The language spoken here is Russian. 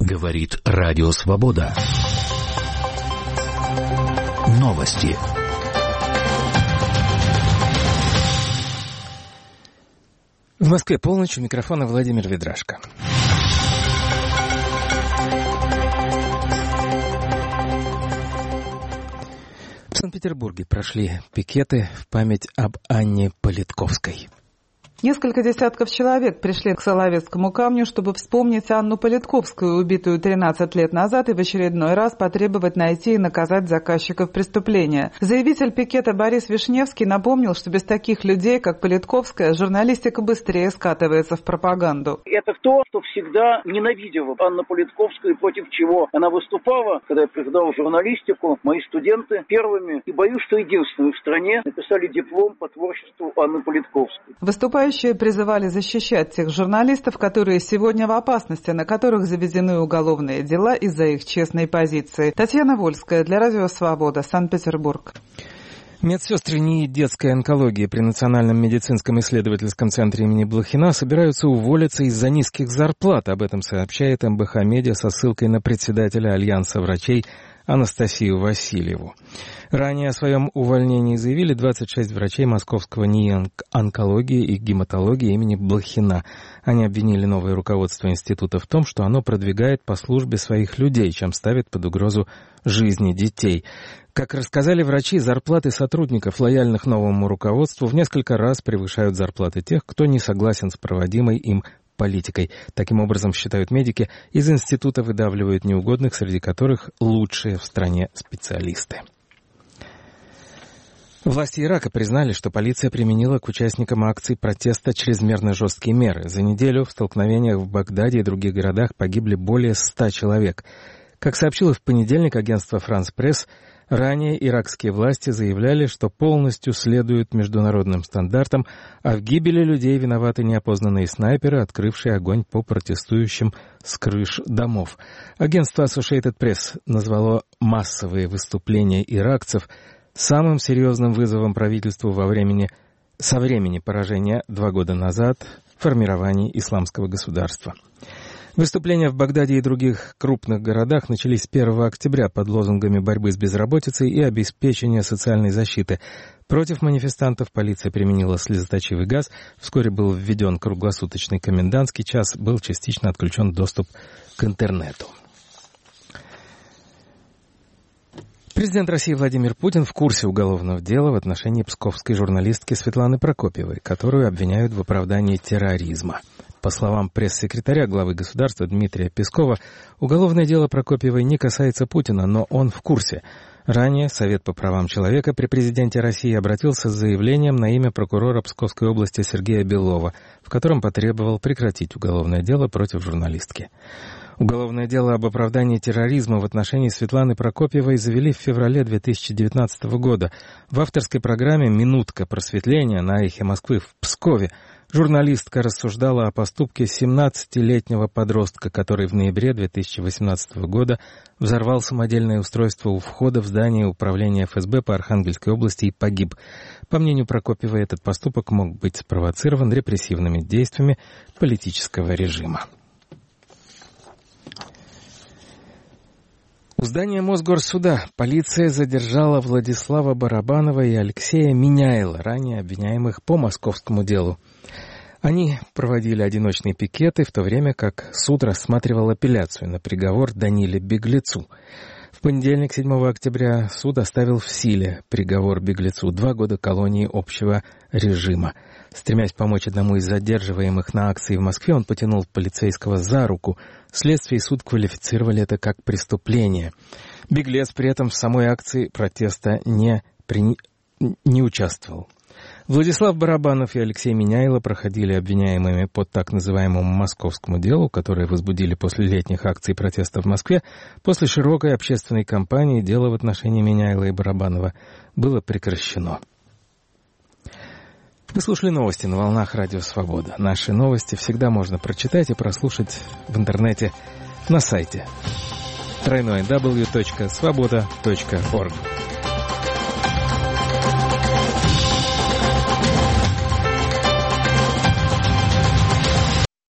Говорит Радио Свобода. Новости. В Москве полночь, у микрофона Владимир Ведрашко. В Санкт-Петербурге прошли пикеты в память об Анне Политковской. Несколько десятков человек пришли к Соловецкому камню, чтобы вспомнить Анну Политковскую, убитую 13 лет назад, и в очередной раз потребовать найти и наказать заказчиков преступления. Заявитель пикета Борис Вишневский напомнил, что без таких людей, как Политковская, журналистика быстрее скатывается в пропаганду. Это то, что всегда ненавидела Анна Политковская и против чего она выступала, когда я преподавал журналистику. Мои студенты первыми, и боюсь, что единственные в стране, написали диплом по творчеству Анны Политковской. Выступающие призывали защищать тех журналистов, которые сегодня в опасности, на которых заведены уголовные дела из-за их честной позиции. Татьяна Вольская для Радио Свобода, Санкт-Петербург. Медсестры НИИ детской онкологии при Национальном медицинском исследовательском центре имени Блохина собираются уволиться из-за низких зарплат. Об этом сообщает МБХ Медиа со ссылкой на председателя Альянса врачей Анастасию Васильеву. Ранее о своем увольнении заявили 26 врачей Московского НИИ онкологии и гематологии имени Блохина. Они обвинили новое руководство института в том, что оно продвигает по службе своих людей, чем ставит под угрозу жизни детей. Как рассказали врачи, зарплаты сотрудников, лояльных новому руководству, в несколько раз превышают зарплаты тех, кто не согласен с проводимой им политикой. Таким образом, считают медики, из института выдавливают неугодных, среди которых лучшие в стране специалисты. Власти Ирака признали, что полиция применила к участникам акций протеста чрезмерно жесткие меры. За неделю в столкновениях в Багдаде и других городах погибли более 100 человек. Как сообщило в понедельник агентство «Франс Пресс», ранее иракские власти заявляли, что полностью следуют международным стандартам, а в гибели людей виноваты неопознанные снайперы, открывшие огонь по протестующим с крыш домов. Агентство Associated Press назвало массовые выступления иракцев самым серьезным вызовом правительству со времени поражения 2 года назад формирования исламского государства. Выступления в Багдаде и других крупных городах начались с 1 октября под лозунгами борьбы с безработицей и обеспечения социальной защиты. Против манифестантов полиция применила слезоточивый газ. Вскоре был введен круглосуточный комендантский час, был частично отключен доступ к интернету. Президент России Владимир Путин в курсе уголовного дела в отношении псковской журналистки Светланы Прокопьевой, которую обвиняют в оправдании терроризма. По словам пресс-секретаря главы государства Дмитрия Пескова, уголовное дело Прокопьевой не касается Путина, но он в курсе. Ранее Совет по правам человека при президенте России обратился с заявлением на имя прокурора Псковской области Сергея Белова, в котором потребовал прекратить уголовное дело против журналистки. Уголовное дело об оправдании терроризма в отношении Светланы Прокопьевой завели в феврале 2019 года. В авторской программе «Минутка просветления» на «Эхе Москвы» в Пскове журналистка рассуждала о поступке 17-летнего подростка, который в ноябре 2018 года взорвал самодельное устройство у входа в здание управления ФСБ по Архангельской области и погиб. По мнению Прокопьевой, этот поступок мог быть спровоцирован репрессивными действиями политического режима. У здания Мосгорсуда полиция задержала Владислава Барабанова и Алексея Миняйла, ранее обвиняемых по московскому делу. Они проводили одиночные пикеты, в то время как суд рассматривал апелляцию на приговор Даниле Беглецу. В понедельник, 7 октября, суд оставил в силе приговор Беглецу 2 года колонии общего режима. Стремясь помочь одному из задерживаемых на акции в Москве, он потянул полицейского за руку. Следствие и суд квалифицировали это как преступление. Беглец при этом в самой акции протеста не участвовал. Владислав Барабанов и Алексей Миняйло проходили обвиняемыми по так называемому московскому делу, которое возбудили после летних акций протеста в Москве. После широкой общественной кампании дело в отношении Миняйла и Барабанова было прекращено. Вы слушали новости на волнах Радио Свобода. Наши новости всегда можно прочитать и прослушать в интернете на сайте www.svoboda.org.